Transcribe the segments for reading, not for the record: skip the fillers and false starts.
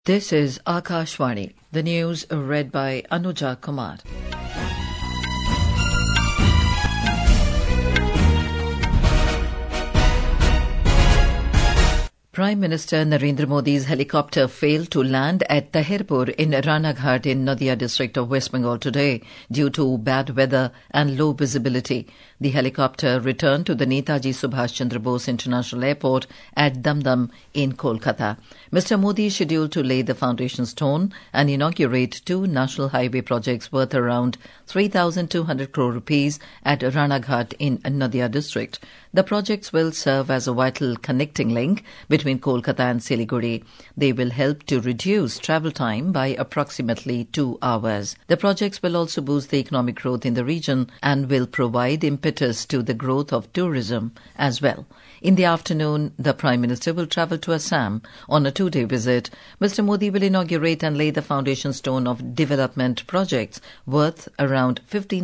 This is Akashvani. The news read by Anuja Kumar. Prime Minister Narendra Modi's helicopter failed to land at Tahirpur in Ranaghat in Nadia district of West Bengal today due to bad weather and low visibility. The helicopter returned to the Netaji Subhash Chandra Bose International Airport at Damdam in Kolkata. Mr. Modi is scheduled to lay the foundation stone and inaugurate two national highway projects worth around 3,200 crore rupees at Ranaghat in Nadia district. The projects will serve as a vital connecting link between Kolkata and Siliguri. They will help to reduce travel time by approximately 2 hours. The projects will also boost the economic growth in the region and will provide impetus to the growth of tourism as well. In the afternoon, the Prime Minister will travel to Assam on a 2-day visit. Mr. Modi will inaugurate and lay the foundation stone of development projects worth around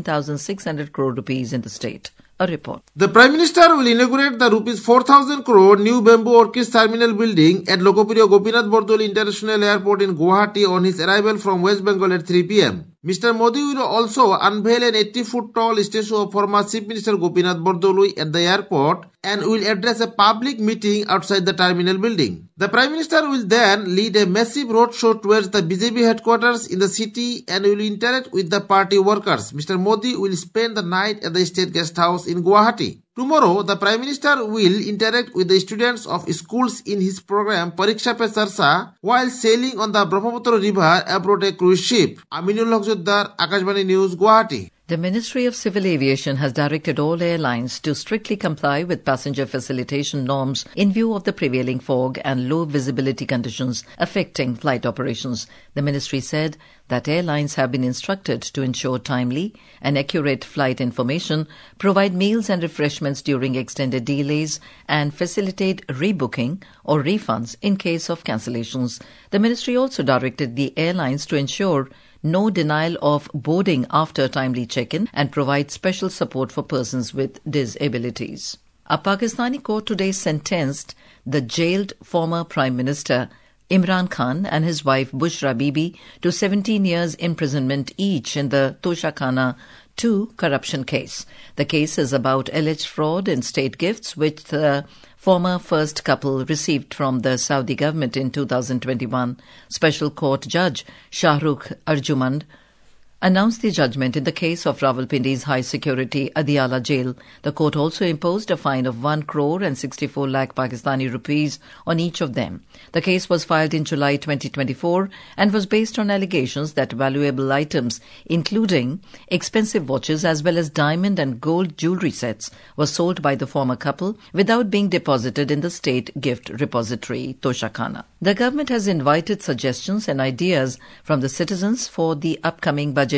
15,600 crore rupees in the state. A report. The Prime Minister will inaugurate the rupees 4,000 crore new bamboo orchids terminal building at Lokapiriya Gopinath Bardoli International Airport in Guwahati on his arrival from West Bengal at 3 p.m. Mr. Modi will also unveil an 80-foot tall statue of former Chief Minister Gopinath Bardoli at the airport and will address a public meeting outside the terminal building. The Prime Minister will then lead a massive roadshow towards the BJP headquarters in the city and will interact with the party workers. Mr. Modi will spend the night at the State Guest House in Guwahati. Tomorrow, the Prime Minister will interact with the students of schools in his program Pariksha Pe Charcha while sailing on the Brahmaputra River aboard a cruise ship. Aminul Haq Joddar, Akashvani News, Guwahati. The Ministry of Civil Aviation has directed all airlines to strictly comply with passenger facilitation norms in view of the prevailing fog and low visibility conditions affecting flight operations. The ministry said that airlines have been instructed to ensure timely and accurate flight information, provide meals and refreshments during extended delays, and facilitate rebooking or refunds in case of cancellations. The ministry also directed the airlines to ensure no denial of boarding after timely check-in and provide special support for persons with disabilities. A Pakistani court today sentenced the jailed former Prime Minister Imran Khan and his wife Bushra Bibi to 17 years imprisonment each in the Toshakhana 2 corruption case. The case is about alleged fraud in state gifts which the former first couple received from the Saudi government in 2021. Special Court Judge Shahrukh Arjumand announced the judgment in the case of Rawalpindi's high-security Adiala jail. The court also imposed a fine of 1 crore and 64 lakh Pakistani rupees on each of them. The case was filed in July 2024 and was based on allegations that valuable items, including expensive watches as well as diamond and gold jewelry sets, were sold by the former couple without being deposited in the state gift repository, Toshakhana. The government has invited suggestions and ideas from the citizens for the upcoming Budget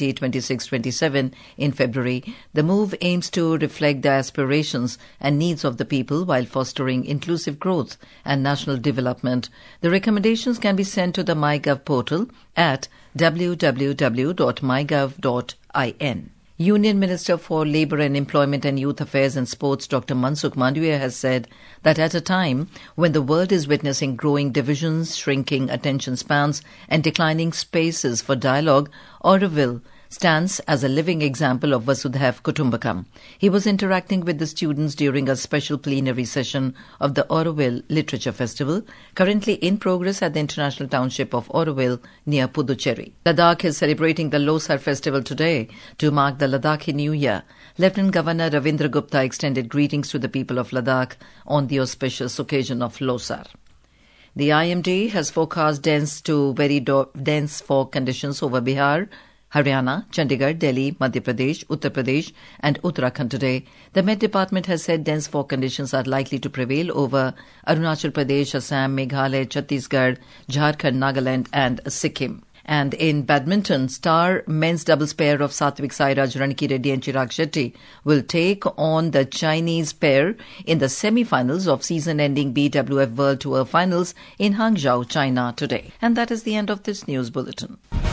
2026-27 in February. The move aims to reflect the aspirations and needs of the people while fostering inclusive growth and national development. The recommendations can be sent to the MyGov portal at www.mygov.in. Union Minister for Labour and Employment and Youth Affairs and Sports Dr. Mansukh Mandavia has said that at a time when the world is witnessing growing divisions, shrinking attention spans and declining spaces for dialogue, Auroville stands as a living example of Vasudhaiv Kutumbakam. He was interacting with the students during a special plenary session of the Auroville Literature Festival, currently in progress at the International Township of Auroville near Puducherry. Ladakh is celebrating the Losar festival today to mark the Ladakhi New Year. Lieutenant Governor Ravindra Gupta extended greetings to the people of Ladakh on the auspicious occasion of Losar. The IMD has forecast dense to very dense fog conditions over Bihar, Haryana, Chandigarh, Delhi, Madhya Pradesh, Uttar Pradesh and Uttarakhand today. The Met Department has said dense fog conditions are likely to prevail over Arunachal Pradesh, Assam, Meghalaya, Chhattisgarh, Jharkhand, Nagaland and Sikkim. And in badminton, star men's doubles pair of Satvik Sairaj, Ranki Reddy and Chirag Shetty will take on the Chinese pair in the semi-finals of season-ending BWF World Tour Finals in Hangzhou, China today. And that is the end of this news bulletin.